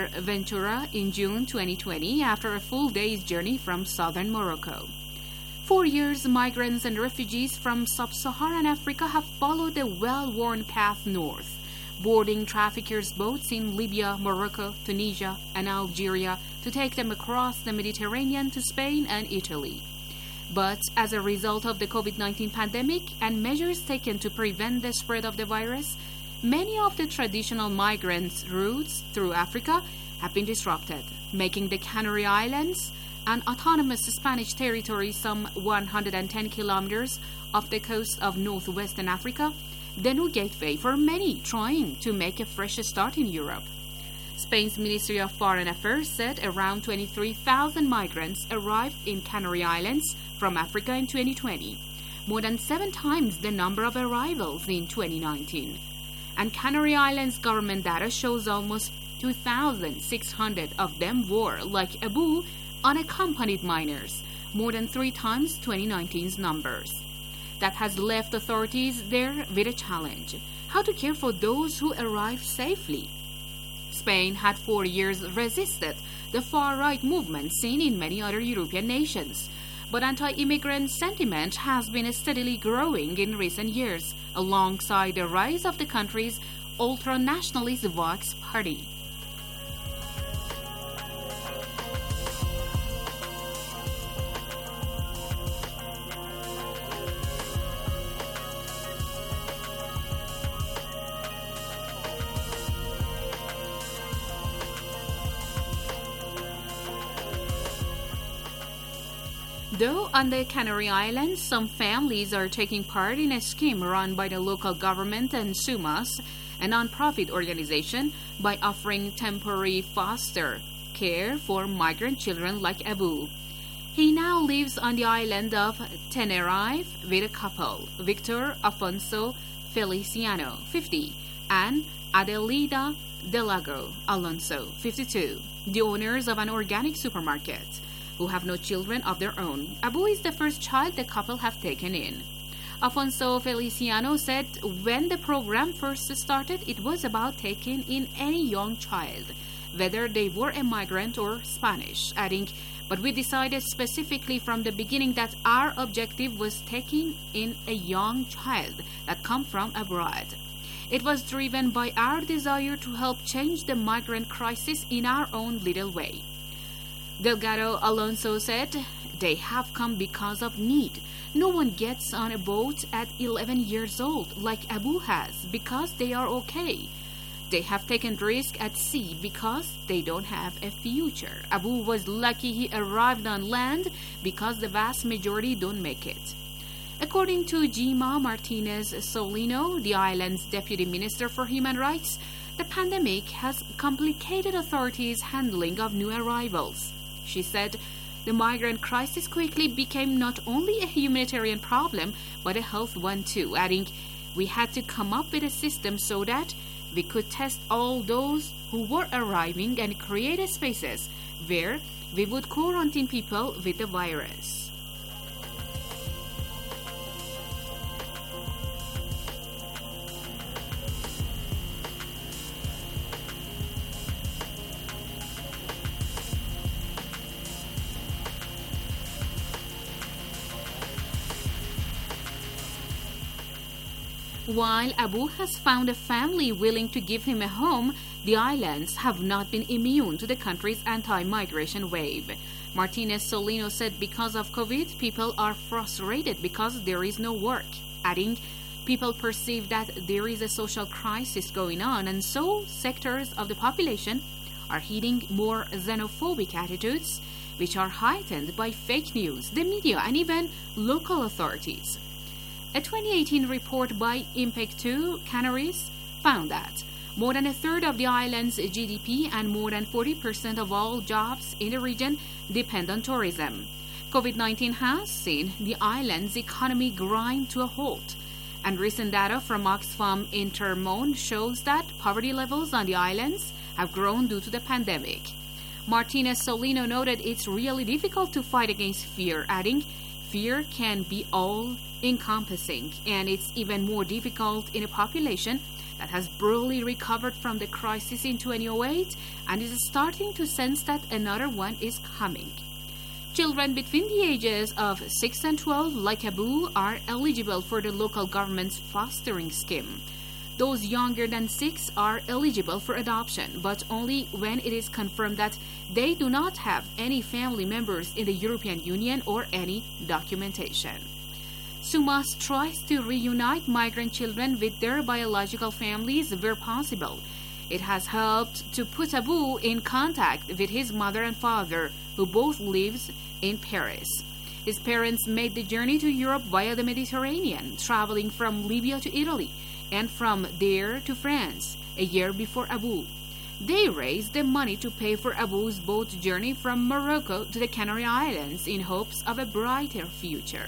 Ventura in June 2020 after a full day's journey from southern Morocco. For years, migrants and refugees from sub-Saharan Africa have followed the well-worn path north, boarding traffickers' boats in Libya, Morocco, Tunisia, and Algeria to take them across the Mediterranean to Spain and Italy. But as a result of the COVID-19 pandemic and measures taken to prevent the spread of the virus, many of the traditional migrants' routes through Africa have been disrupted, making the Canary Islands, an autonomous Spanish territory some 110 kilometers off the coast of northwestern Africa, the new gateway for many trying to make a fresh start in Europe. Spain's Ministry of Foreign Affairs said around 23,000 migrants arrived in Canary Islands from Africa in 2020, more than 7 times the number of arrivals in 2019. And Canary Islands government data shows almost 2,600 of them were, like Abu, unaccompanied minors, more than 3 times 2019's numbers. That has left authorities there with a challenge: how to care for those who arrive safely. Spain had for years resisted the far-right movement seen in many other European nations, but anti-immigrant sentiment has been steadily growing in recent years, alongside the rise of the country's ultra-nationalist Vox party. Though on the Canary Islands, some families are taking part in a scheme run by the local government and SUMAS, a non-profit organization, by offering temporary foster care for migrant children like Abu. He now lives on the island of Tenerife with a couple, Victor Afonso Feliciano, 50, and Adelida Delago Alonso, 52, the owners of an organic supermarket, who have no children of their own. Abu is the first child the couple have taken in. Afonso Feliciano said when the program first started, it was about taking in any young child, whether they were a migrant or Spanish, adding, "But we decided specifically from the beginning that our objective was taking in a young child that come from abroad. It was driven by our desire to help change the migrant crisis in our own little way." Delgado Alonso said, "They have come because of need. No one gets on a boat at 11 years old like Abu has because they are okay. They have taken risk at sea because they don't have a future. Abu was lucky he arrived on land because the vast majority don't make it." According to Gemma Martinez Solino, the island's Deputy Minister for Human Rights, the pandemic has complicated authorities' handling of new arrivals. She said, "The migrant crisis quickly became not only a humanitarian problem, but a health one too," adding, "We had to come up with a system so that we could test all those who were arriving and create spaces where we would quarantine people with the virus." While Abu has found a family willing to give him a home, the islands have not been immune to the country's anti-migration wave. Martinez Solino said because of COVID, people are frustrated because there is no work, adding, "People perceive that there is a social crisis going on, and so sectors of the population are heeding more xenophobic attitudes, which are heightened by fake news, the media, and even local authorities." A 2018 report by Impact2 Canaries found that more than a third of the island's GDP and more than 40% of all jobs in the region depend on tourism. COVID-19 has seen the island's economy grind to a halt, and recent data from Oxfam Intermon shows that poverty levels on the islands have grown due to the pandemic. Martinez Solino noted it's really difficult to fight against fear, adding, "Fear can be all-encompassing, and it's even more difficult in a population that has brutally recovered from the crisis in 2008 and is starting to sense that another one is coming. Children between the ages of 6 and 12, like Abu, are eligible for the local government's fostering scheme. Those younger than 6 are eligible for adoption, but only when it is confirmed that they do not have any family members in the European Union or any documentation. SUMAS tries to reunite migrant children with their biological families where possible. It has helped to put Abu in contact with his mother and father, who both live in Paris. His parents made the journey to Europe via the Mediterranean, traveling from Libya to Italy and from there to France a year before Abu. They raised the money to pay for Abu's boat journey from Morocco to the Canary Islands in hopes of a brighter future.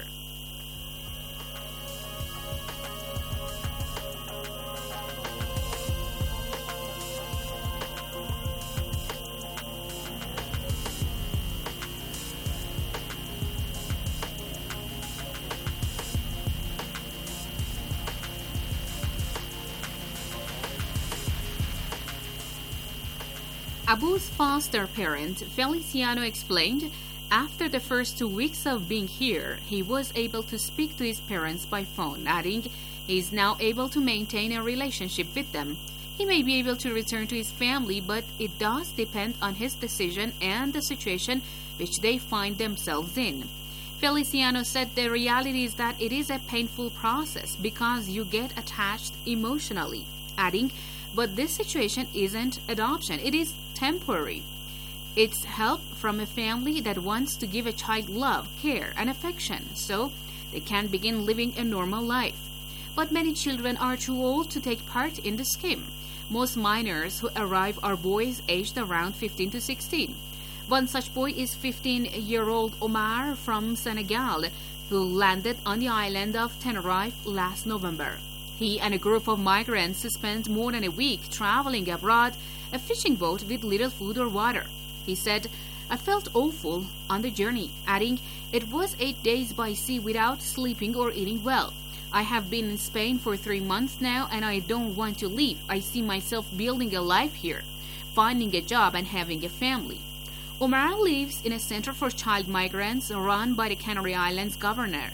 Abu's foster parent, Feliciano, explained, after the first 2 weeks of being here, he was able to speak to his parents by phone, adding he is now able to maintain a relationship with them. He may be able to return to his family, but it does depend on his decision and the situation which they find themselves in. Feliciano said the reality is that it is a painful process because you get attached emotionally, adding, but this situation isn't adoption, it is temporary. It's help from a family that wants to give a child love, care, and affection so they can begin living a normal life. But many children are too old to take part in the scheme. Most minors who arrive are boys aged around 15 to 16. One such boy is 15-year-old Omar from Senegal, who landed on the island of Tenerife last November. He and a group of migrants spent more than a week traveling abroad, a fishing boat with little food or water. He said, I felt awful on the journey, adding, it was 8 days by sea without sleeping or eating well. I have been in Spain for 3 months now and I don't want to leave. I see myself building a life here, finding a job and having a family. Omar lives in a center for child migrants run by the Canary Islands governor.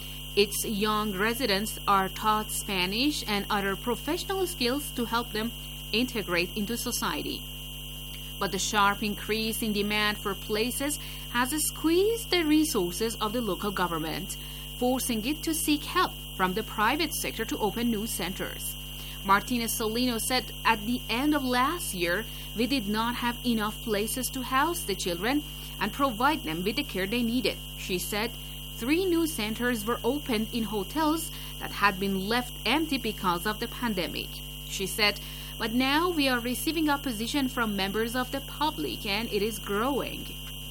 Its young residents are taught Spanish and other professional skills to help them integrate into society. But the sharp increase in demand for places has squeezed the resources of the local government, forcing it to seek help from the private sector to open new centers. Martinez Solino said at the end of last year, we did not have enough places to house the children and provide them with the care they needed. She said 3 new centers were opened in hotels that had been left empty because of the pandemic. She said, but now we are receiving opposition from members of the public and it is growing.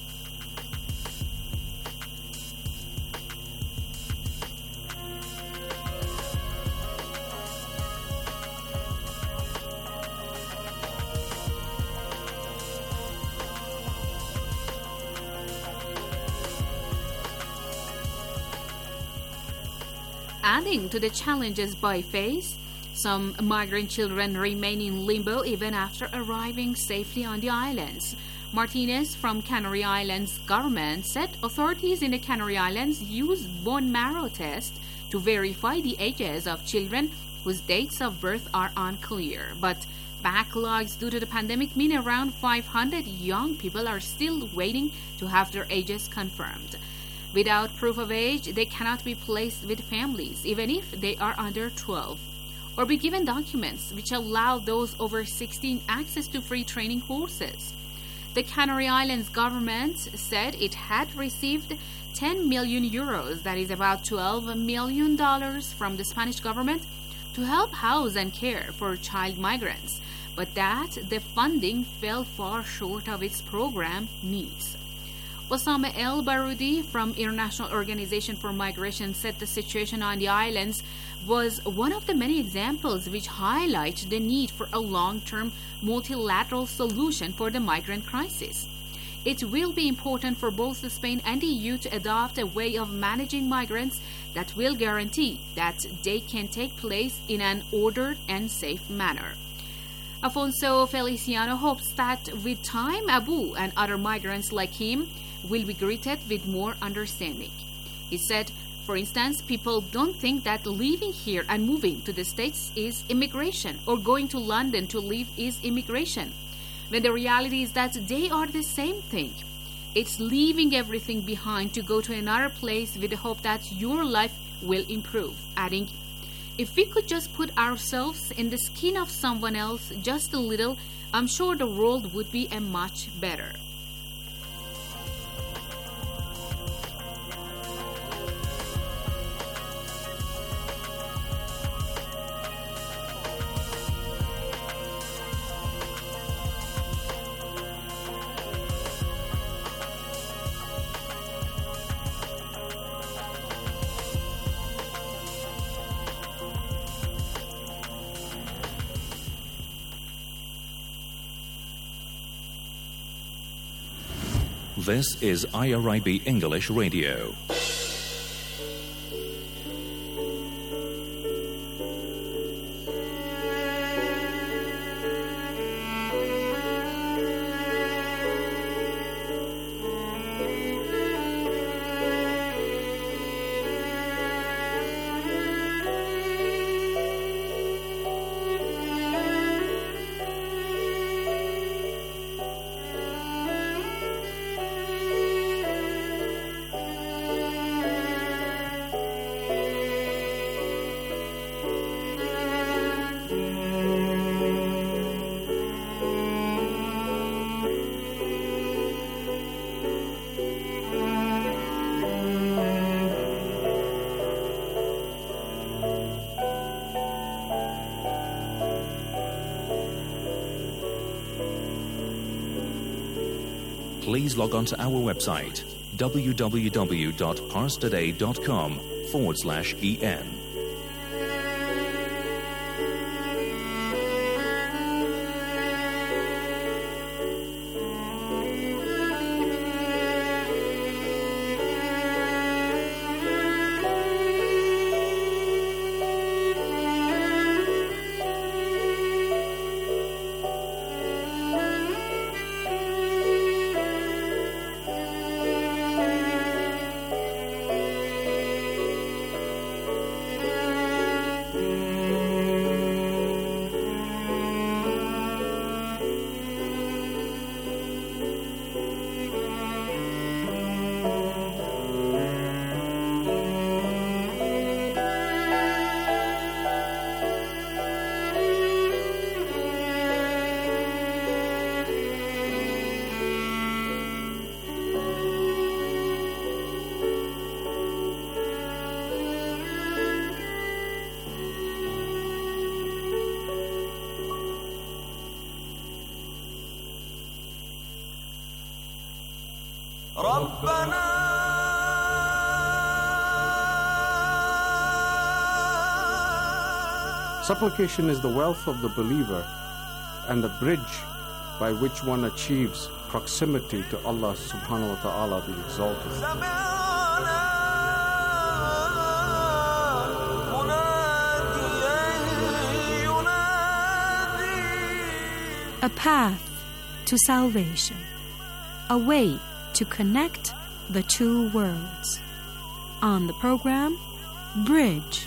Adding to the challenges by face, some migrant children remain in limbo even after arriving safely on the islands. Martinez from Canary Islands government said authorities in the Canary Islands use bone marrow tests to verify the ages of children whose dates of birth are unclear. But backlogs due to the pandemic mean around 500 young people are still waiting to have their ages confirmed. Without proof of age, they cannot be placed with families, even if they are under 12, or be given documents which allow those over 16 access to free training courses. The Canary Islands government said it had received 10 million euros, that is about $12 million, from the Spanish government to help house and care for child migrants, but that the funding fell far short of its program needs. Osama El Baroudi from International Organization for Migration said the situation on the islands was one of the many examples which highlight the need for a long-term multilateral solution for the migrant crisis. it will be important for both Spain and the EU to adopt a way of managing migrants that will guarantee that they can take place in an ordered and safe manner. Afonso Feliciano hopes that with time, Abu and other migrants like him will be greeted with more understanding. He said, for instance, people don't think that living here and moving to the States is immigration, or going to London to live is immigration, when the reality is that they are the same thing. It's leaving everything behind to go to another place with the hope that your life will improve, adding, if we could just put ourselves in the skin of someone else just a little, I'm sure the world would be a much better. This is IRIB English Radio. Please log on to our website, www.parstoday.com/en. Supplication is the wealth of the believer and the bridge by which one achieves proximity to Allah subhanahu wa ta'ala the Exalted. A path to salvation, a way to connect the two worlds. On the program, Bridge.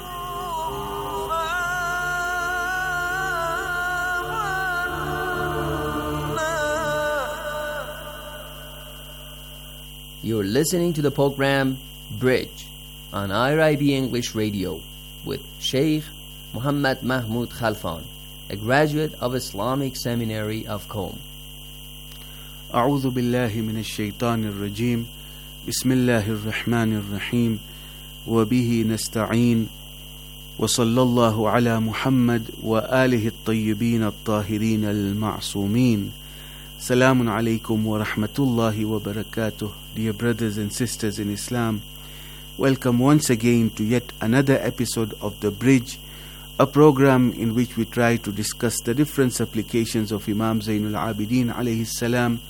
You're listening to the program Bridge on IRIB English Radio with Sheikh Muhammad Mahmoud Khalfan, a graduate of Islamic Seminary of Qom. أعوذ بالله من الشيطان الرجيم بسم الله الرحمن الرحيم وبه نستعين وصلى الله على محمد وآله الطيبين الطاهرين المعصومين. Salamun alaykum wa rahmatullahi wa barakatuh. Dear brothers and sisters in Islam, welcome once again to yet another episode of The Bridge, a program in which we try to discuss the different supplications of Imam Zainul Abidin alayhi salam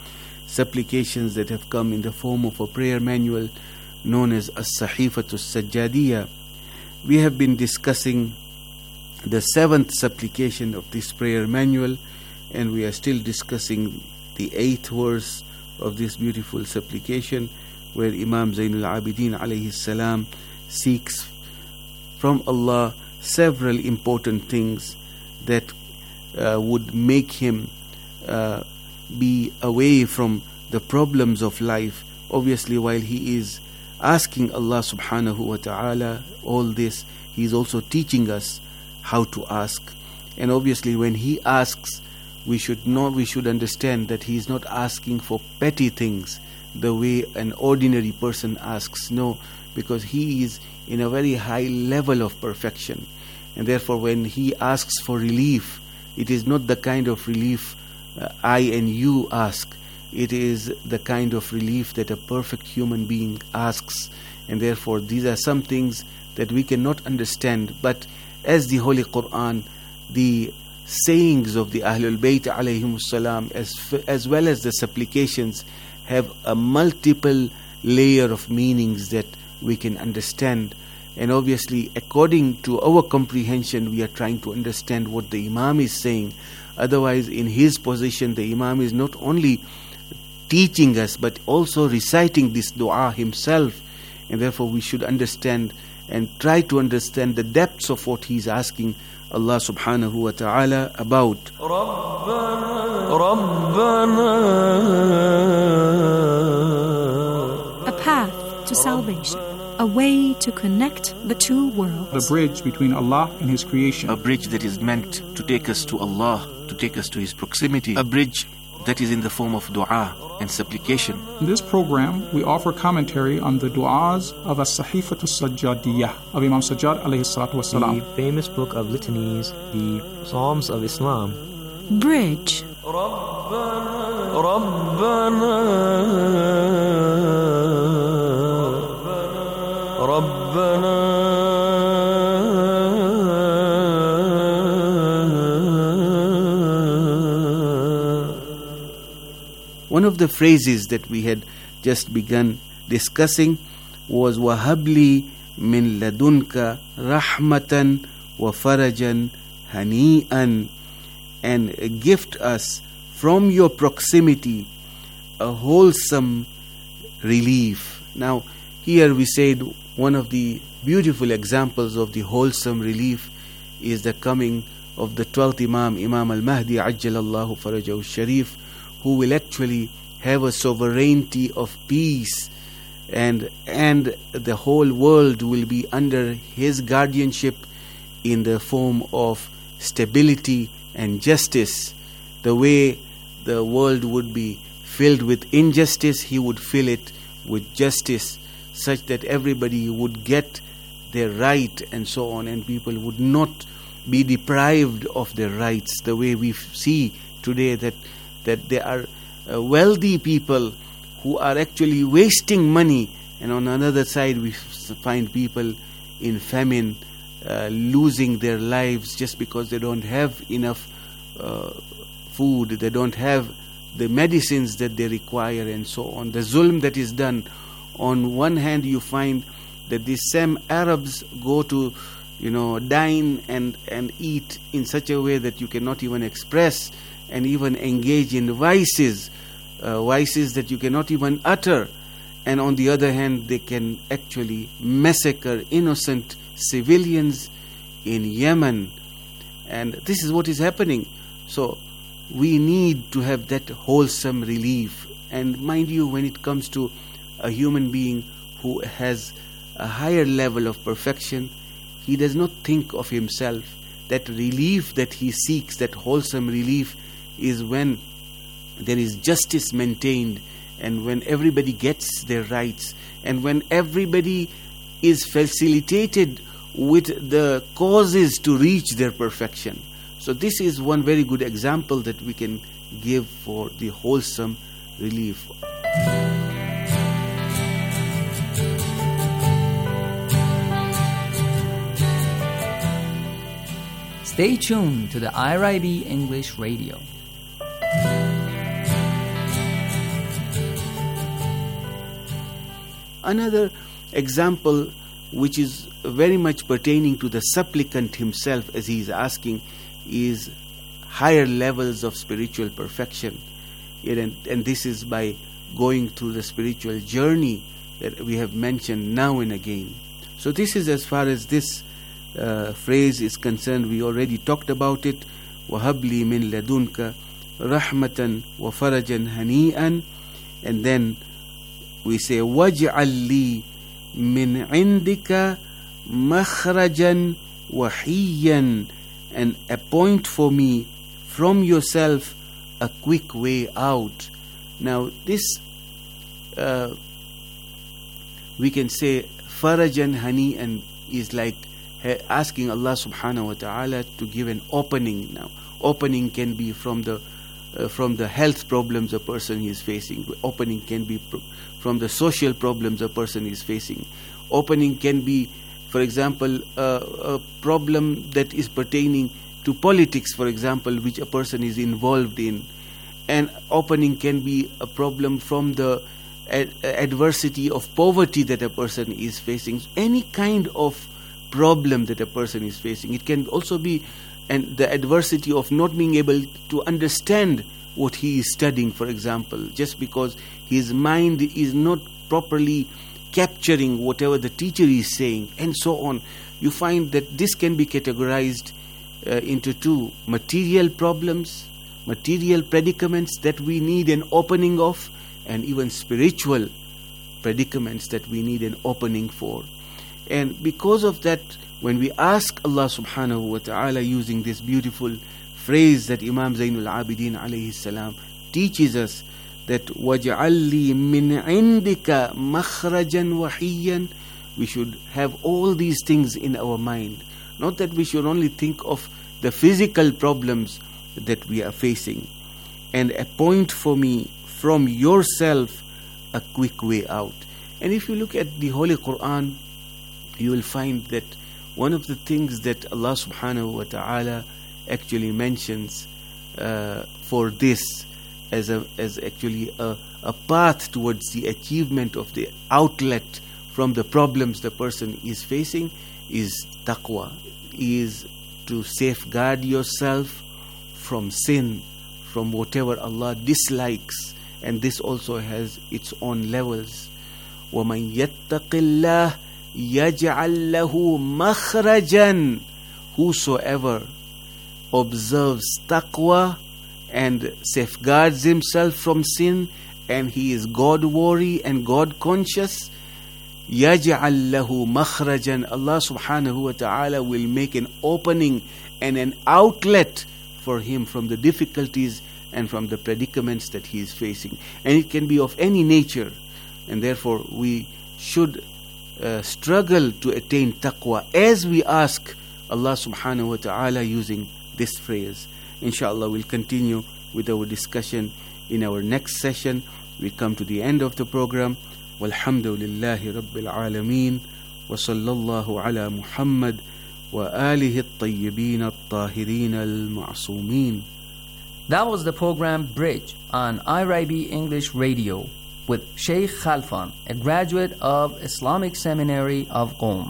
supplications that have come in the form of a prayer manual known as As-Sahifatu Sajjadiyya. We have been discussing the 7th supplication of this prayer manual, and we are still discussing the 8th verse of this beautiful supplication, where Imam Zainul Abidin alayhi salam seeks from Allah several important things that would make him be away from the problems of life. Obviously, while he is asking Allah subhanahu wa ta'ala all this, he is also teaching us how to ask. And obviously, when he asks, we should understand that he is not asking for petty things the way an ordinary person asks. No, because he is in a very high level of perfection. And therefore, when he asks for relief, it is not the kind of relief I and you ask. It is the kind of relief that a perfect human being asks. And therefore, these are some things that we cannot understand. But as the Holy Quran, the sayings of the Ahlul Bayt alayhimus salam, as well as the supplications, have a multiple layer of meanings that we can understand. And obviously, according to our comprehension, we are trying to understand what the Imam is saying. Otherwise, in his position, the Imam is not only teaching us, but also reciting this dua himself. And therefore, we should understand and try to understand the depths of what he is asking Allah subhanahu wa ta'ala about. A path to salvation. A way to connect the two worlds. The bridge between Allah and His creation. A bridge that is meant to take us to Allah, to take us to His proximity. A bridge that is in the form of dua and supplication. In this program, we offer commentary on the du'as of As-Sahifatu Sajjadiyya of Imam Sajjad alayhi salatu wasalam. The famous book of litanies, the Psalms of Islam. Bridge. One of the phrases that we had just begun discussing was وَهَبْلِي مِنْ لَدُنْكَ رَحْمَةً وَفَرَجًا هَنِيئًا, and gift us from your proximity a wholesome relief. Now, here we said one of the beautiful examples of the wholesome relief is the coming of the 12th Imam, Imam al-Mahdi Ajjalallahu Farajahu Sharif, who will actually have a sovereignty of peace, and the whole world will be under his guardianship in the form of stability and justice. The way the world would be filled with injustice, he would fill it with justice, such that everybody would get their right and so on, and people would not be deprived of their rights, the way we see today that there are wealthy people who are actually wasting money, and on another side we find people in famine losing their lives just because they don't have enough food, they don't have the medicines that they require and so on. The zulm that is done. On one hand, you find that these same Arabs go to dine and eat in such a way that you cannot even express, and even engage in vices that you cannot even utter. And on the other hand, they can actually massacre innocent civilians in Yemen. And this is what is happening. So we need to have that wholesome relief. And mind you, when it comes to a human being who has a higher level of perfection, he does not think of himself. That relief that he seeks, that wholesome relief, is when there is justice maintained, and when everybody gets their rights, and when everybody is facilitated with the causes to reach their perfection. So this is one very good example that we can give for the wholesome relief. Stay tuned to the IRIB English Radio. Another example which is very much pertaining to the supplicant himself as he is asking is higher levels of spiritual perfection. And this is by going through the spiritual journey that we have mentioned now and again. So this is as far as this phrase is concerned. We already talked about it. وَهَبْ لِي مِن لَدُنْكَ رَحْمَةً وَفَرَجًا هَنِيئًا. And then we say وَاجْعَلْ لِي مِنْ عِنْدِكَ مَخْرَجًا وَحِيًّا. And appoint for me from yourself a quick way out. Now this we can say farajan hani, and is like asking Allah subhanahu wa ta'ala to give an opening. Now opening can be from the health problems a person is facing. Opening can be from the social problems a person is facing. Opening can be, for example, a problem that is pertaining to politics, for example, which a person is involved in. And opening can be a problem from the adversity of poverty that a person is facing. Any kind of problem that a person is facing. It can also be the adversity of not being able to understand what he is studying, for example, just because his mind is not properly capturing whatever the teacher is saying, and so on. You find that this can be categorized into two: material problems, material predicaments that we need an opening of, and even spiritual predicaments that we need an opening for. And because of that, when we ask Allah subhanahu wa ta'ala using this beautiful phrase that Imam Zainul Abidin alayhi salam teaches us, that وَجَعَلْ لِي مِنْ عِنْدِكَ مَخْرَجًا وَحِيًّا, we should have all these things in our mind. Not that we should only think of the physical problems that we are facing. And appoint for me from yourself a quick way out. And if you look at the Holy Quran, you will find that one of the things that Allah subhanahu wa ta'ala actually mentions for this as actually a path towards the achievement of the outlet from the problems the person is facing is taqwa, is to safeguard yourself from sin, from whatever Allah dislikes. And this also has its own levels. وَمَنْ يَتَّقِ اللَّهِ يَجْعَلْ لَهُ مَخْرَجًا. Whosoever observes taqwa and safeguards himself from sin, and he is God-worthy and God-conscious, يَجْعَلْ لَهُ مَخْرَجًا. Allah subhanahu wa ta'ala will make an opening and an outlet for him from the difficulties and from the predicaments that he is facing. And it can be of any nature. And therefore we should struggle to attain taqwa as we ask Allah subhanahu wa ta'ala using this phrase. Inshallah, we'll continue with our discussion in our next session. We come to the end of the program. Walhamdulillahi Rabbil Alameen. Wa sallallahu ala Muhammad wa alihi at-tayyibin at-tahirin al-ma'sumin. That was the program Bridge on IRIB English Radio with Sheikh Khalfan, a graduate of Islamic Seminary of Qom.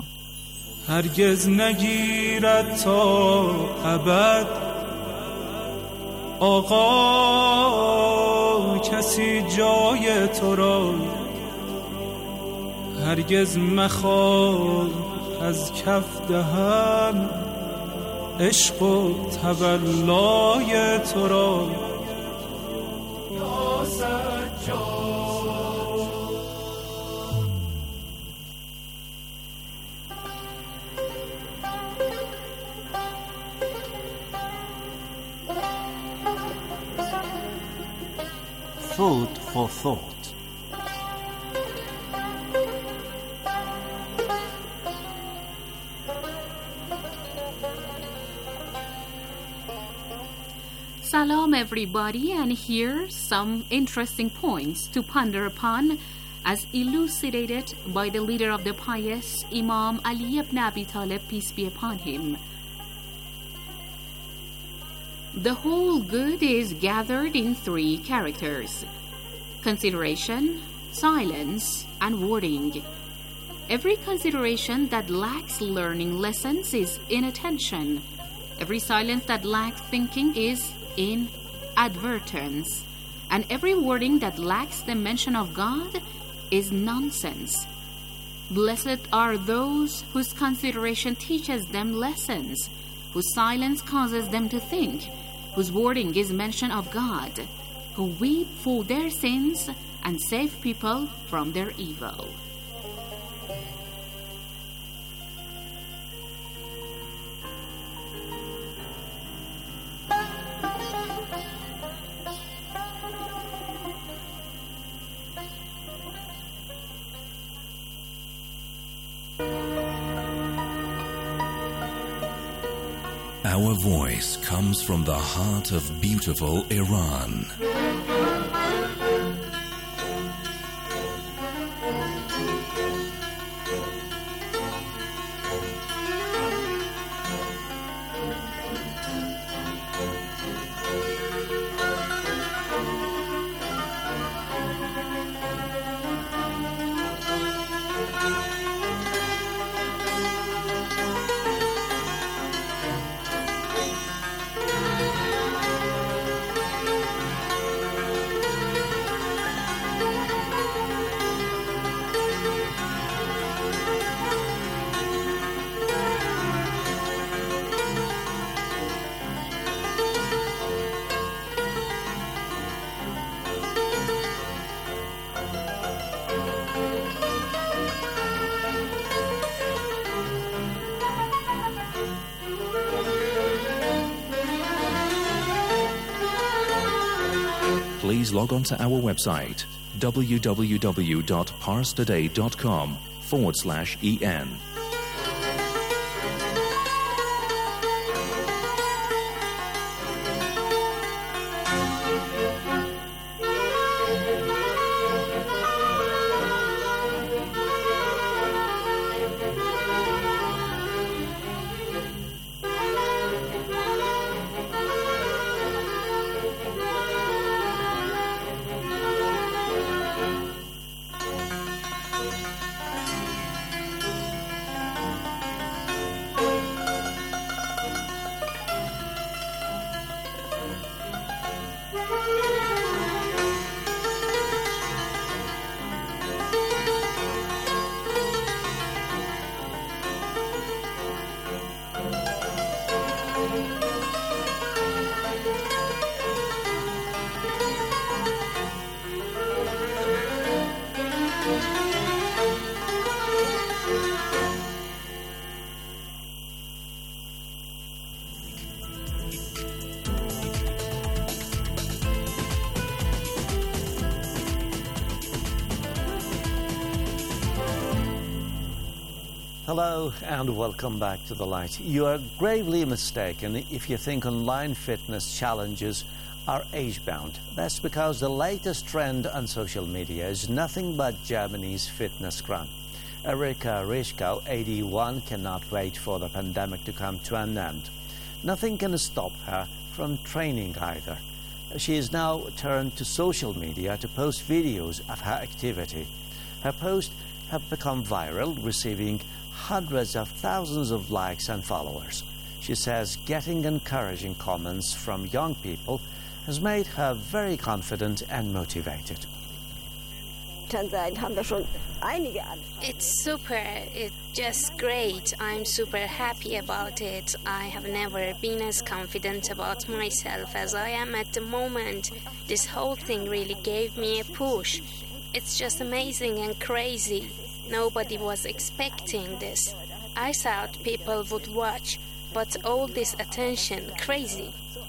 هرگز نگیرد تا ابد آقا کسی جای تو را، هرگز مخواه از کف دهم عشق و تولای تو را. یا سجاد Food for thought. Salam everybody, and here some interesting points to ponder upon as elucidated by the leader of the pious, Imam Ali ibn Abi Talib, peace be upon him. The whole good is gathered in three characters: consideration, silence, and wording. Every consideration that lacks learning lessons is inattention. Every silence that lacks thinking is inadvertence. And every wording that lacks the mention of God is nonsense. Blessed are those whose consideration teaches them lessons, whose silence causes them to think, whose wording is mention of God, who weep for their sins and save people from their evil. Our voice comes from the heart of beautiful Iran. Please log on to our website www.parstoday.com/en. Hello and welcome back to The Light. You are gravely mistaken if you think online fitness challenges are age-bound. That's because the latest trend on social media is nothing but Germany's fitness crown. Erika Rischkau, 81, cannot wait for the pandemic to come to an end. Nothing can stop her from training either. She is now turned to social media to post videos of her activity. Her posts have become viral, receiving hundreds of thousands of likes and followers. She says getting encouraging comments from young people has made her very confident and motivated. It's super, it's just great. I'm super happy about it. I have never been as confident about myself as I am at the moment. This whole thing really gave me a push. It's just amazing and crazy. Nobody was expecting this. I thought people would watch, but all this attention, crazy.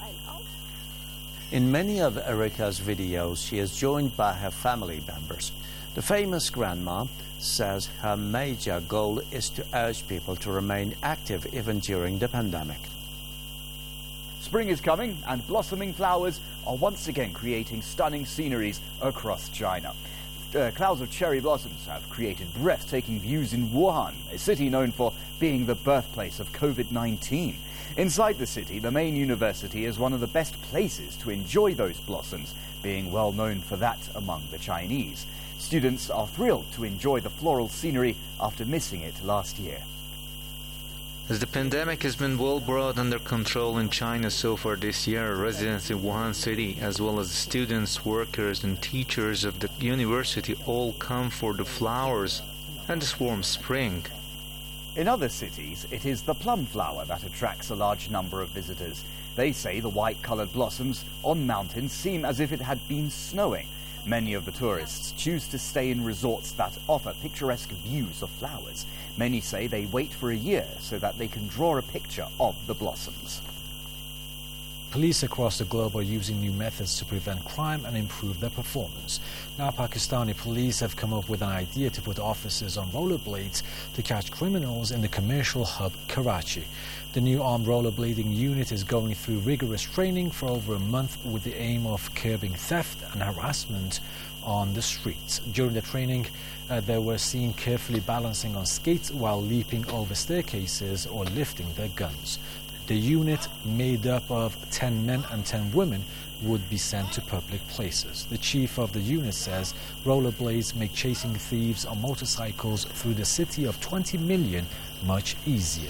In many of Erika's videos, she is joined by her family members. The famous grandma says her major goal is to urge people to remain active even during the pandemic. Spring is coming and blossoming flowers are once again creating stunning sceneries across China. clouds of cherry blossoms have created breathtaking views in Wuhan, a city known for being the birthplace of COVID-19. Inside the city, the main university is one of the best places to enjoy those blossoms, being well known for that among the Chinese. Students are thrilled to enjoy the floral scenery after missing it last year. As the pandemic has been well brought under control in China so far this year, residents in Wuhan City, as well as the students, workers and teachers of the university all come for the flowers and this warm spring. In other cities, it is the plum flower that attracts a large number of visitors. They say the white-coloured blossoms on mountains seem as if it had been snowing. Many of the tourists choose to stay in resorts that offer picturesque views of flowers. Many say they wait for a year so that they can draw a picture of the blossoms. Police across the globe are using new methods to prevent crime and improve their performance. Now Pakistani police have come up with an idea to put officers on rollerblades to catch criminals in the commercial hub Karachi. The new armed rollerblading unit is going through rigorous training for over a month with the aim of curbing theft and harassment on the streets. During the training, they were seen carefully balancing on skates while leaping over staircases or lifting their guns. The unit, made up of 10 men and 10 women, would be sent to public places. The chief of the unit says rollerblades make chasing thieves on motorcycles through the city of 20 million much easier.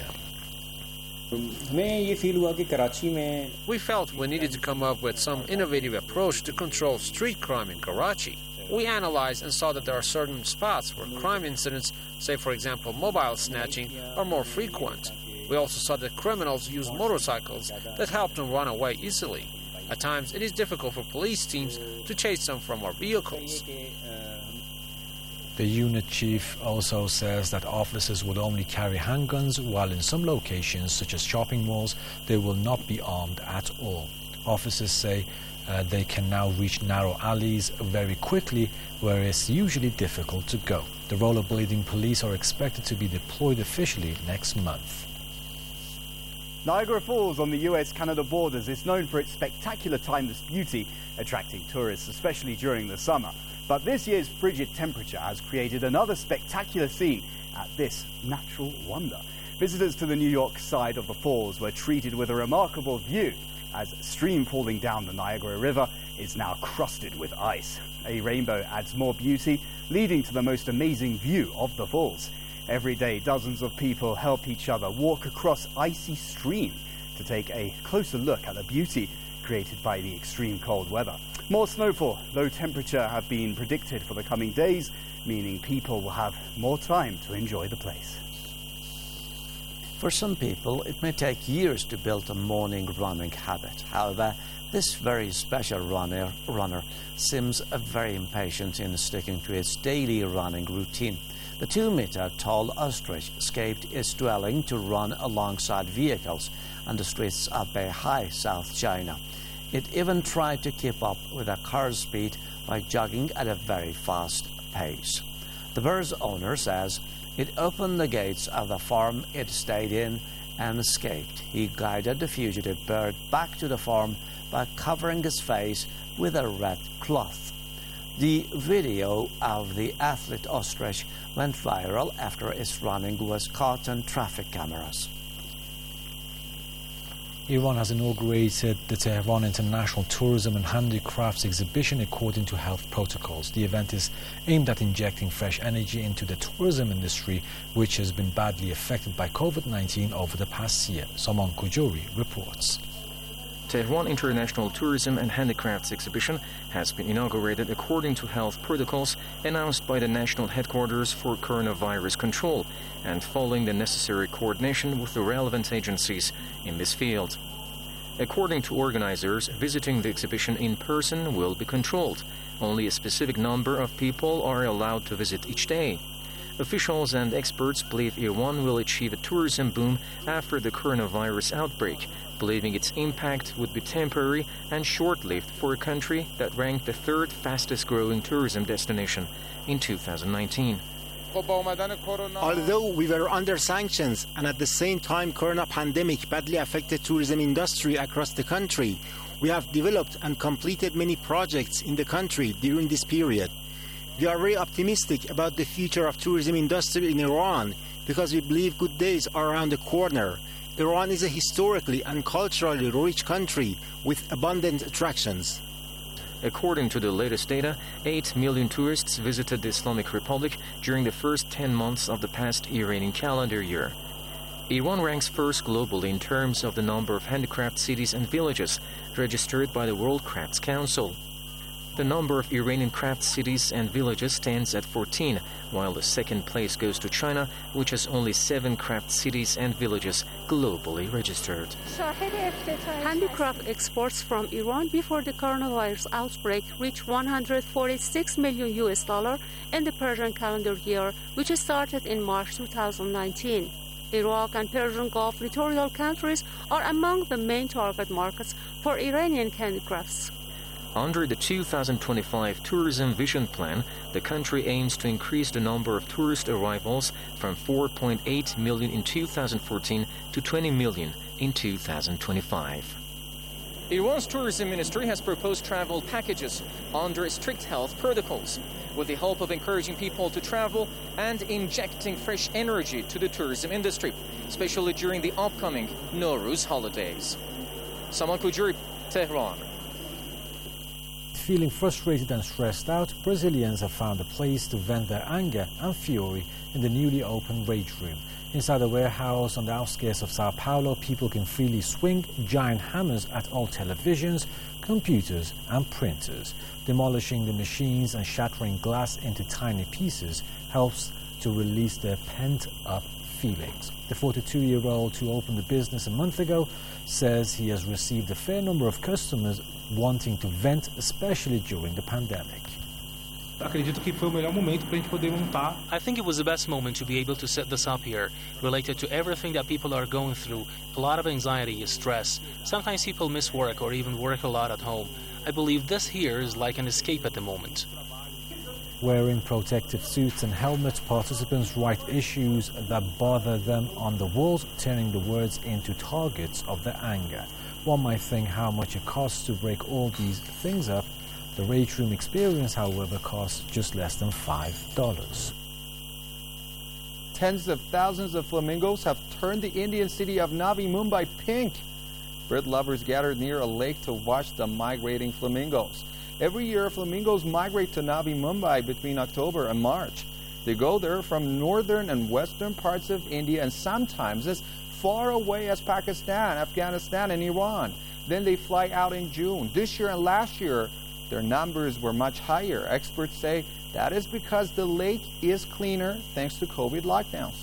We felt we needed to come up with some innovative approach to control street crime in Karachi. We analyzed and saw that there are certain spots where crime incidents, say for example mobile snatching, are more frequent. We also saw that criminals use motorcycles that help them run away easily. At times, it is difficult for police teams to chase them from our vehicles. The unit chief also says that officers will only carry handguns, while in some locations, such as shopping malls, they will not be armed at all. Officers say they can now reach narrow alleys very quickly, where it's usually difficult to go. The rollerblading police are expected to be deployed officially next month. Niagara Falls on the US-Canada borders is known for its spectacular timeless beauty, attracting tourists, especially during the summer. But this year's frigid temperature has created another spectacular scene at this natural wonder. Visitors to the New York side of the falls were treated with a remarkable view, as a stream falling down the Niagara River is now crusted with ice. A rainbow adds more beauty, leading to the most amazing view of the falls. Every day, dozens of people help each other walk across icy stream to take a closer look at the beauty created by the extreme cold weather. More snowfall, low temperature have been predicted for the coming days, meaning people will have more time to enjoy the place. For some people, it may take years to build a morning running habit. However, this very special runner seems very impatient in sticking to its daily running routine. The 2-meter-tall ostrich escaped its dwelling to run alongside vehicles on the streets of Beihai, South China. It even tried to keep up with a car's speed by jogging at a very fast pace. The bird's owner says it opened the gates of the farm it stayed in and escaped. He guided the fugitive bird back to the farm by covering his face with a red cloth. The video of the athlete ostrich went viral after its running was caught on traffic cameras. Iran has inaugurated the Tehran International Tourism and Handicrafts Exhibition according to health protocols. The event is aimed at injecting fresh energy into the tourism industry, which has been badly affected by COVID-19 over the past year. Saman Kujori reports. Tehran International Tourism and Handicrafts Exhibition has been inaugurated according to health protocols announced by the National Headquarters for Coronavirus Control and following the necessary coordination with the relevant agencies in this field. According to organizers, visiting the exhibition in person will be controlled. Only a specific number of people are allowed to visit each day. Officials and experts believe Iran will achieve a tourism boom after the coronavirus outbreak, believing its impact would be temporary and short-lived for a country that ranked the third fastest-growing tourism destination in 2019. Although we were under sanctions and at the same time corona pandemic badly affected tourism industry across the country, we have developed and completed many projects in the country during this period. We are very optimistic about the future of tourism industry in Iran because we believe good days are around the corner. Iran is a historically and culturally rich country with abundant attractions. According to the latest data, 8 million tourists visited the Islamic Republic during the first 10 months of the past Iranian calendar year. Iran ranks first globally in terms of the number of handicraft cities and villages registered by the World Crafts Council. The number of Iranian craft cities and villages stands at 14, while the second place goes to China, which has only 7 craft cities and villages globally registered. Handicraft exports from Iran before the coronavirus outbreak reached $146 million in the Persian calendar year, which started in March 2019. Iraq and Persian Gulf littoral countries are among the main target markets for Iranian handicrafts. Under the 2025 Tourism Vision Plan, the country aims to increase the number of tourist arrivals from 4.8 million in 2014 to 20 million in 2025. Iran's tourism ministry has proposed travel packages under strict health protocols, with the hope of encouraging people to travel and injecting fresh energy to the tourism industry, especially during the upcoming Nowruz holidays. Saman Kujuri, Tehran. Feeling frustrated and stressed out, Brazilians have found a place to vent their anger and fury in the newly opened Rage Room. Inside a warehouse on the outskirts of Sao Paulo, people can freely swing giant hammers at old televisions, computers and printers. Demolishing the machines and shattering glass into tiny pieces helps to release their pent-up feelings. The 42-year-old who opened the business a month ago says he has received a fair number of customers wanting to vent, especially during the pandemic. I think it was the best moment to be able to set this up here, related to everything that people are going through, a lot of anxiety, stress. Sometimes people miss work or even work a lot at home. I believe this here is like an escape at the moment. Wearing protective suits and helmets, participants write issues that bother them on the walls, turning the words into targets of their anger. One might think how much it costs to break all these things up. The Rage Room experience, however, costs just less than $5. Tens of thousands of flamingos have turned the Indian city of Navi Mumbai pink. Bird lovers gathered near a lake to watch the migrating flamingos. Every year, flamingos migrate to Navi Mumbai between October and March. They go there from northern and western parts of India and sometimes as far away as Pakistan, Afghanistan, and Iran. Then they fly out in June. This year and last year, their numbers were much higher. Experts say that is because the lake is cleaner thanks to COVID lockdowns.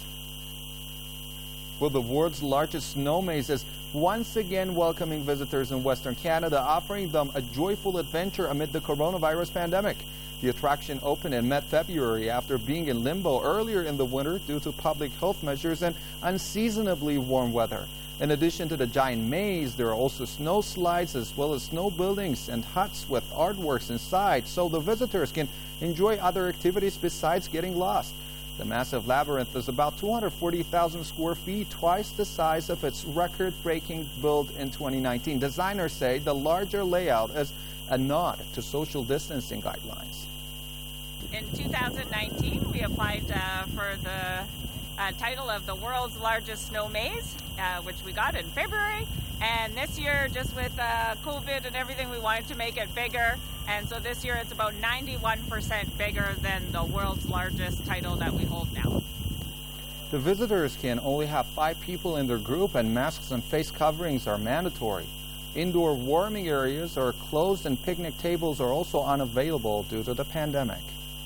Well, the world's largest snow maze is once again welcoming visitors in Western Canada, offering them a joyful adventure amid the coronavirus pandemic. The attraction opened in mid-February after being in limbo earlier in the winter due to public health measures and unseasonably warm weather. In addition to the giant maze, there are also snow slides as well as snow buildings and huts with artworks inside, so the visitors can enjoy other activities besides getting lost. The massive labyrinth is about 240,000 square feet, twice the size of its record-breaking build in 2019. Designers say the larger layout is a nod to social distancing guidelines. In 2019, we applied for the title of the world's largest snow maze, which we got in February. And this year, just with COVID and everything, we wanted to make it bigger. And so this year, it's about 91% bigger than the world's largest title that we hold now. The visitors can only have 5 people in their group, and masks and face coverings are mandatory. Indoor warming areas are closed and picnic tables are also unavailable due to the pandemic.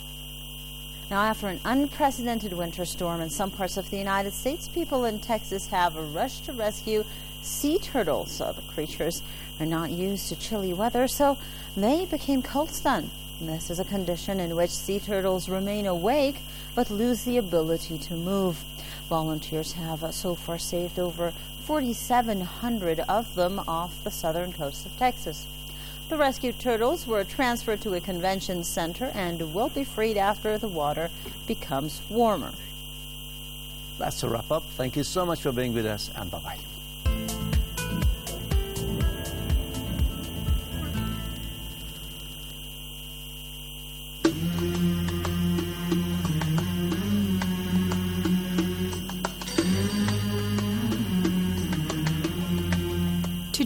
Now, after an unprecedented winter storm in some parts of the United States, people in Texas have rushed to rescue sea turtles. The creatures are not used to chilly weather, so they became cold stunned. This is a condition in which sea turtles remain awake but lose the ability to move. Volunteers have so far saved over 4,700 of them off the southern coast of Texas. The rescued turtles were transferred to a convention center and will be freed after the water becomes warmer. That's a wrap up. Thank you so much for being with us, and bye-bye.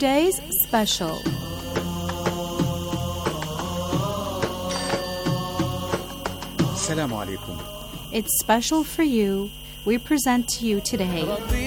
today's special. Assalamu alaikum. It's special for you. We present to you today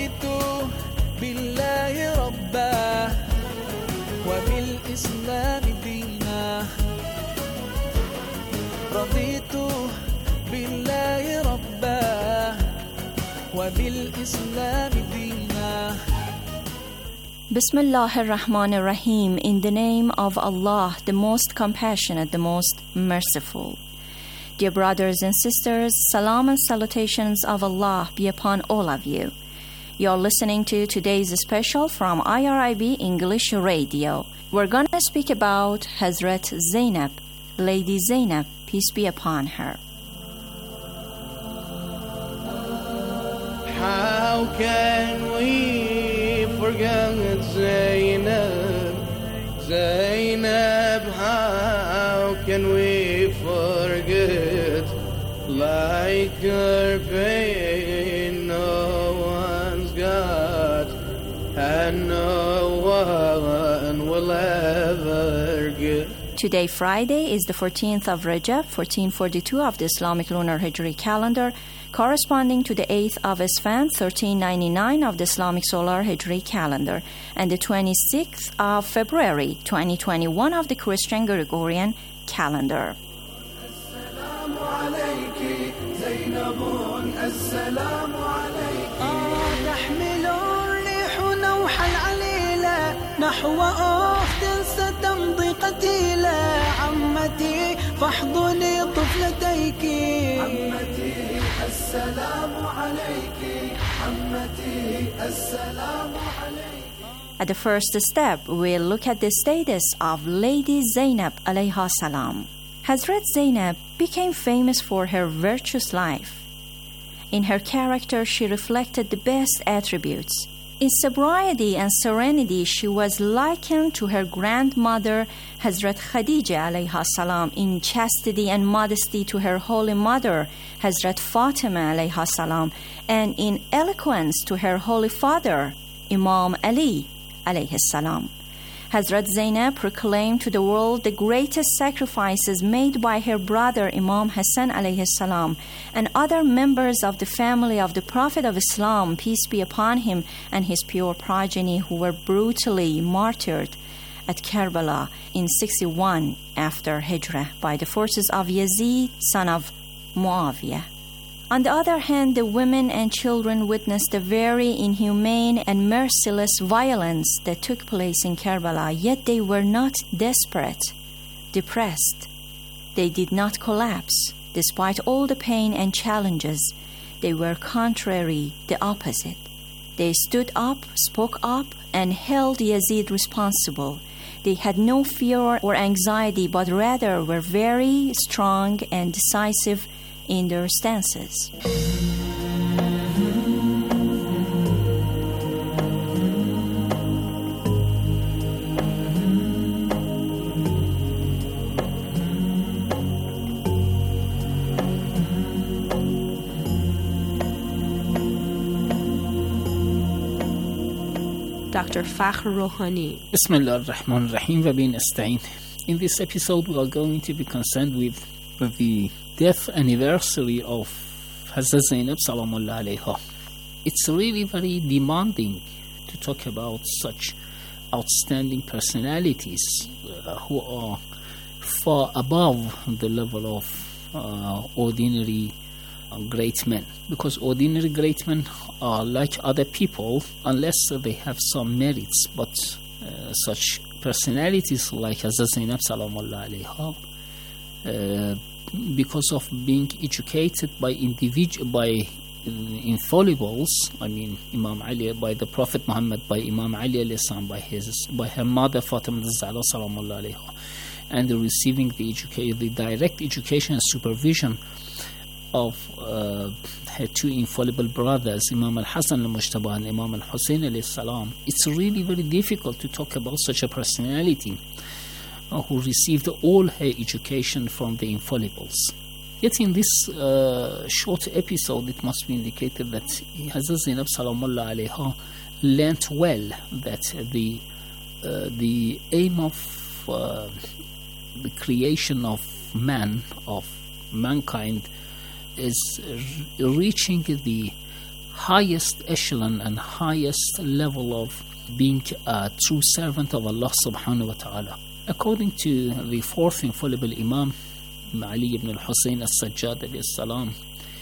Bismillahir Rahmanir Rahim, in the name of Allah, the most compassionate, the most merciful. Dear brothers and sisters, salam and salutations of Allah be upon all of you. You're listening to today's special from IRIB English Radio. We're going to speak about Hazrat Zainab, Lady Zainab, peace be upon her. How can we forget Zainab? Zainab, how can we forget? Like her pain no one's got, and no one will ever get. Today, Friday, is the 14th of Rajab, 1442 of the Islamic Lunar Hijri calendar, corresponding to the 8th of Esfand, 1399 of the Islamic Solar Hijri calendar, and the 26th of February, 2021 of the Christian Gregorian calendar. نحو أخت ستمضي قتيلة عمتي فاحضني طفلتيك عمتي السلام عليك عمتي السلام عليك. At the first step, we'll look at the status of Lady Zainab alayha salam. Hazrat Zainab became famous for her virtuous life. In her character, she reflected the best attributes. In sobriety and serenity, she was likened to her grandmother, Hazrat Khadija alayha salam, in chastity and modesty to her holy mother, Hazrat Fatima alayha salam, and in eloquence to her holy father, Imam Ali alayhi salam. Hazrat Zainab proclaimed to the world the greatest sacrifices made by her brother Imam Hassan alayhi salam and other members of the family of the Prophet of Islam, peace be upon him, and his pure progeny who were brutally martyred at Karbala in 61 after Hijrah by the forces of Yazid, son of Muawiyah. On the other hand, the women and children witnessed the very inhumane and merciless violence that took place in Karbala, yet they were not desperate, depressed. They did not collapse. Despite all the pain and challenges, they were contrary, the opposite. They stood up, spoke up, and held Yazid responsible. They had no fear or anxiety, but rather were very strong and decisive in their stances. Dr. Fakhr Rouhani. Bismillah ar-Rahman ar-Rahim wa bin nasta'in. In this episode, we are going to be concerned with the death anniversary of Hazrat Zainab Salamullah alayha. It's really very demanding to talk about such outstanding personalities who are far above the level of ordinary great men, because ordinary great men are like other people unless they have some merits, but such personalities like Hazrat Zainab Salamullah alayha, because of being educated by infallibles, I mean Imam Ali, by the Prophet Muhammad, by Imam Ali alayhi salam, by her mother Fatima al-Zahra salamullah alayha, and receiving the direct education and supervision of her two infallible brothers, Imam al-Hasan al-Mujtaba and Imam al-Hussein alayhi salam. It's really very difficult to talk about such a personality who received all her education from the infallibles. Yet in this short episode, it must be indicated that Hazrat Zainab Salamullah alayha learnt well that the the aim of the creation of man, of mankind, is reaching the highest echelon and highest level of being a true servant of Allah subhanahu wa ta'ala. According to the fourth infallible Imam, Ali ibn al-Hussein al-Sajjad alayhi salam,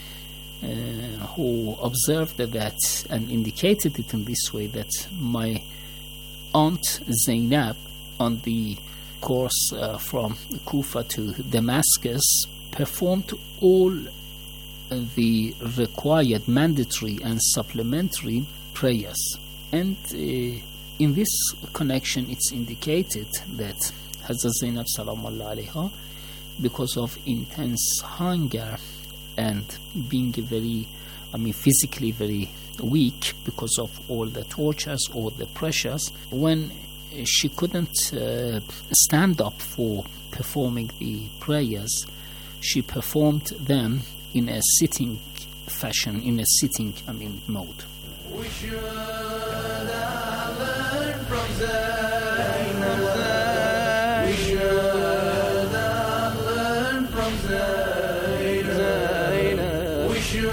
who observed that and indicated it in this way, that my aunt Zainab, on the course from Kufa to Damascus, performed all the required mandatory and supplementary prayers. And in this connection, it's indicated that Hazrat Zainab Salaamullah alayha, because of intense hunger and being physically very weak because of all the tortures or the pressures, when she couldn't stand up for performing the prayers, she performed them in a sitting fashion, in a sitting mode. We should learn from Zainab. We should learn from Zainab. We should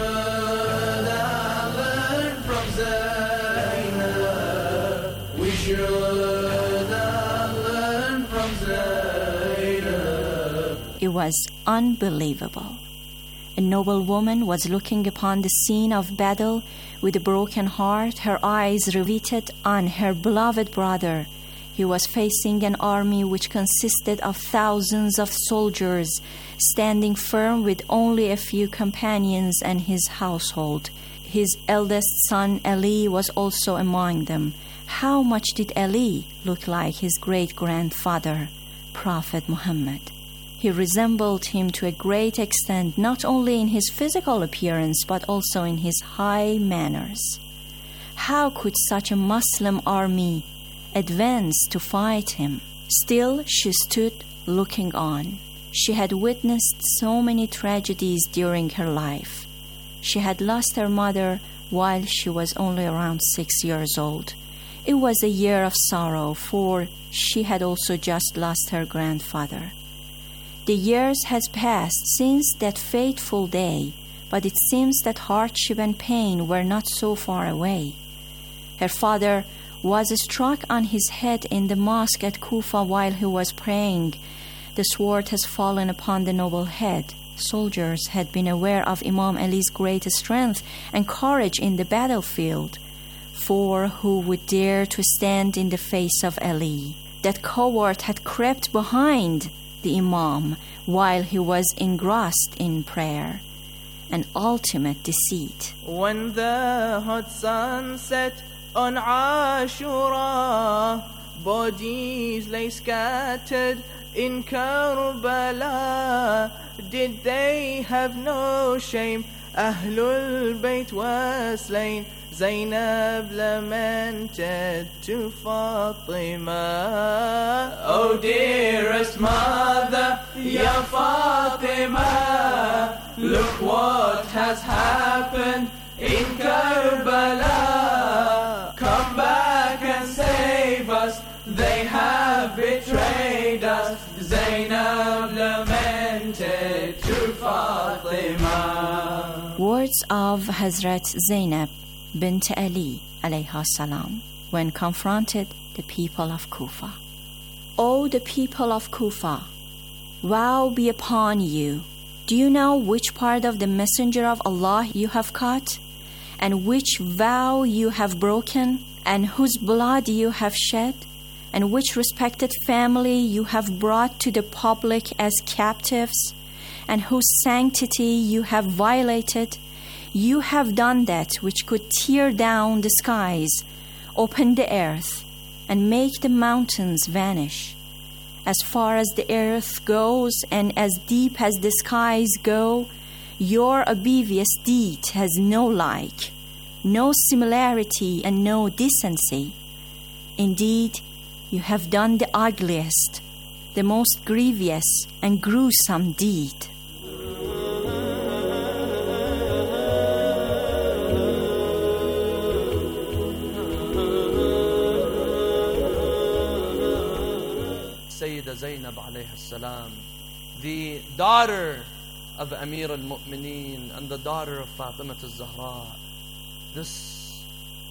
learn from Zainab. We should learn from Zainab. It was unbelievable. A noble woman was looking upon the scene of battle with a broken heart, her eyes riveted on her beloved brother. He was facing an army which consisted of thousands of soldiers, standing firm with only a few companions and his household. His eldest son Ali was also among them. How much did Ali look like his great-grandfather, Prophet Muhammad? He resembled him to a great extent, not only in his physical appearance, but also in his high manners. How could such a Muslim army advance to fight him? Still, she stood looking on. She had witnessed so many tragedies during her life. She had lost her mother while she was only around 6 years old. It was a year of sorrow, for she had also just lost her grandfather. The years has passed since that fateful day, but it seems that hardship and pain were not so far away. Her father was struck on his head in the mosque at Kufa while he was praying. The sword has fallen upon the noble head. Soldiers had been aware of Imam Ali's great strength and courage in the battlefield, for who would dare to stand in the face of Ali? That coward had crept behind the Imam while he was engrossed in prayer. An ultimate deceit. When the hot sun set on Ashura, bodies lay scattered in Karbala. Did they have no shame? Ahlul Bayt was slain. Zainab lamented to Fatima, "Oh dearest mother, Ya Fatima, look what has happened in Karbala. Come back and save us, they have betrayed us." Zainab lamented to Fatima. Words of Hazrat Zainab bint Ali alayha salam when confronted the people of Kufa. O the people of Kufa, woe be upon you. Do you know which part of the messenger of Allah you have caught, and which vow you have broken, and whose blood you have shed, and which respected family you have brought to the public as captives, and whose sanctity you have violated? You have done that which could tear down the skies, open the earth, and make the mountains vanish. As far as the earth goes and as deep as the skies go, your oblivious deed has no like, no similarity, and no decency. Indeed, you have done the ugliest, the most grievous and gruesome deed. Sayyidah Zainab alayha salam, the daughter of Amir al-Mu'mineen and the daughter of Fatima al-Zahra. This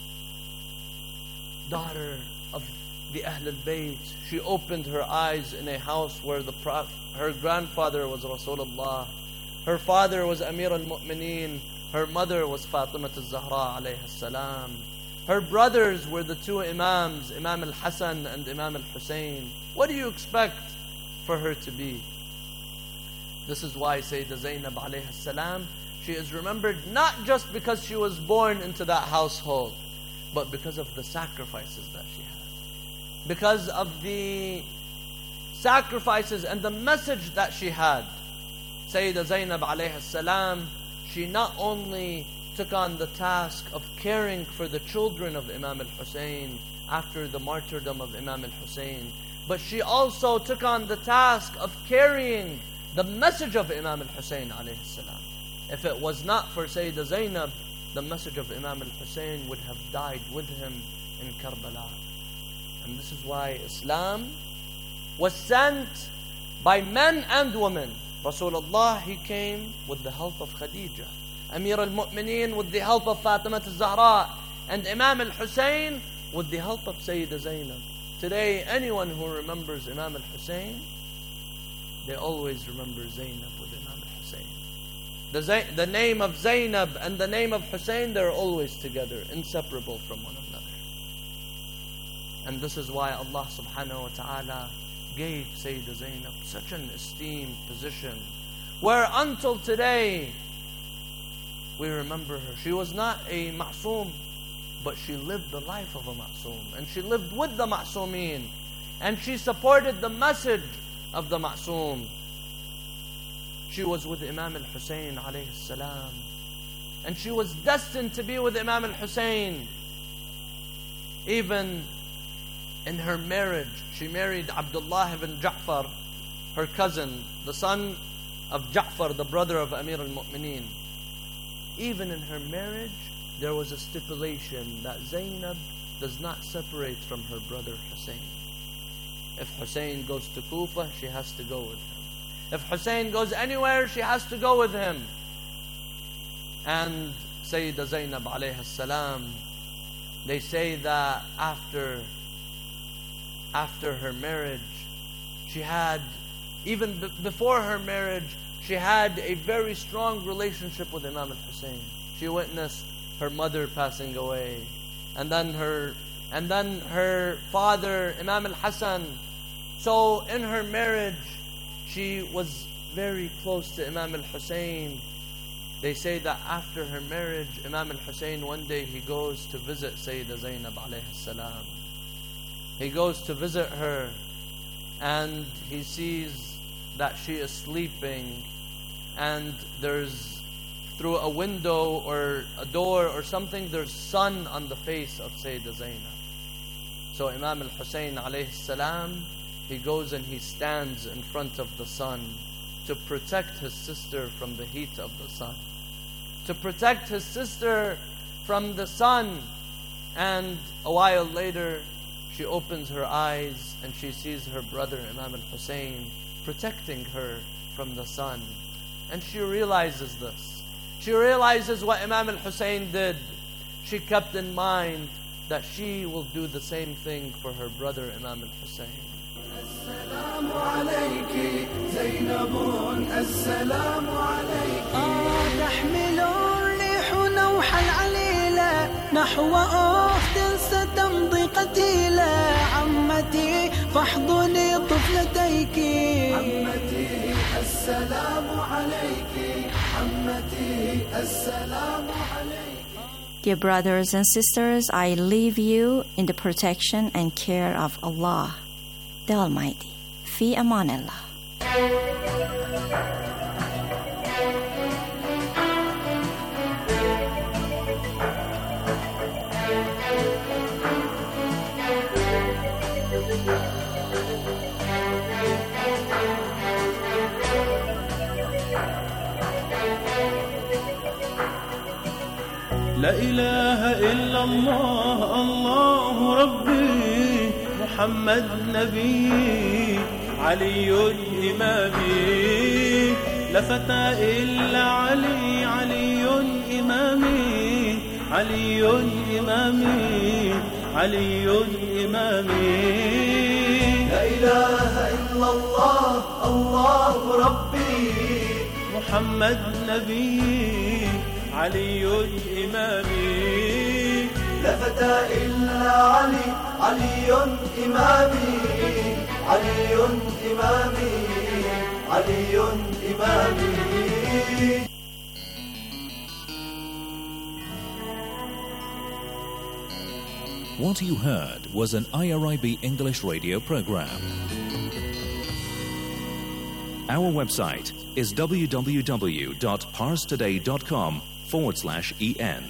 daughter of the Ahl al-Bayt, she opened her eyes in a house where her grandfather was Rasulullah, her father was Amir al-Mu'mineen, her mother was Fatima al-Zahra alayha salam. Her brothers were the two Imams, Imam al-Hasan and Imam al-Hussein. What do you expect for her to be? This is why Sayyidah Zainab alayha salam, she is remembered not just because she was born into that household, but because of the sacrifices that she had. Because of the sacrifices and the message that she had. Sayyidah Zainab alayha salam, she not only took on the task of caring for the children of Imam al-Hussein after the martyrdom of Imam al-Hussein, but she also took on the task of carrying the message of Imam al-Hussein alayhi salam. If it was not for Sayyidah Zainab, the message of Imam al-Hussein would have died with him in Karbala. And this is why Islam was sent by men and women. Rasulullah, he came with the help of Khadija. Amir al-Mu'mineen with the help of Fatima al-Zahra. And Imam al-Hussein with the help of Sayyidah Zainab. Today, anyone who remembers Imam al-Hussein, they always remember Zainab with Imam al-Hussein. The name of Zainab and the name of Hussein, they're always together, inseparable from one another. And this is why Allah subhanahu wa ta'ala gave Sayyidah Zainab such an esteemed position, where until today we remember her. She was not a ma'soom, but she lived the life of a ma'soom, and she lived with the ma'soomeen, and she supported the message of the ma'soom. She was with Imam al-Hussein alayhi salam, and she was destined to be with Imam al-Hussein. Even in her marriage, she married Abdullah ibn Ja'far, her cousin, the son of Ja'far, the brother of Amir al-Mu'mineen. Even in her marriage, there was a stipulation that Zainab does not separate from her brother Hussein. If Hussein goes to Kufa, she has to go with him. If Hussein goes anywhere, she has to go with him. And Sayyidah Zainab alayha salam, they say that after her marriage, she had, even before her marriage, she had a very strong relationship with Imam al-Hussein. She witnessed her mother passing away, and then her father, Imam al-Hasan. So in her marriage, she was very close to Imam al-Hussein. They say that after her marriage, Imam al-Hussein, one day he goes to visit Sayyidah Zainab alayhi salam. He goes to visit her, and he sees that she is sleeping, and there's, through a window or a door or something, there's sun on the face of Sayyidah Zainab. So Imam al-Hussein alayhi salam, he goes and he stands in front of the sun to protect his sister from the heat of the sun. To protect his sister from the sun. And a while later, she opens her eyes and she sees her brother Imam al-Hussein protecting her from the sun. And she realizes this. She realizes what Imam al-Hussein did. She kept in mind that she will do the same thing for her brother Imam al-Hussein. السلام عليك زينب السلام عليك تحمل الريح نوح العليلة نحو أخت ستمضي قتيلة عمتي فاحضني طفلتيك عمتي السلام عليك عمتي السلام عليك. Dear brothers and sisters, I leave you in the protection and care of Allah, the Almighty. Fi aman Allah. لا إله إلا الله الله ربي محمد نبي علي إمامي لا فتى إلا علي علي إمامي علي إمامي علي إمامي لا إله إلا الله الله ربي محمد نبي علي إمامي لا فتى إلا علي علي إمامي علي إمامي علي إمامي. What you heard was an IRIB English radio program. Our website is www.parstoday.com/en.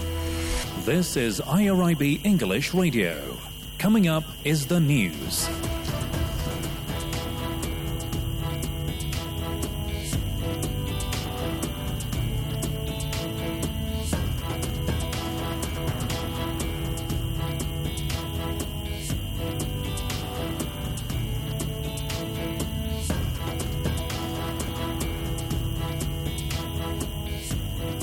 This is IRIB English Radio. Coming up is the news.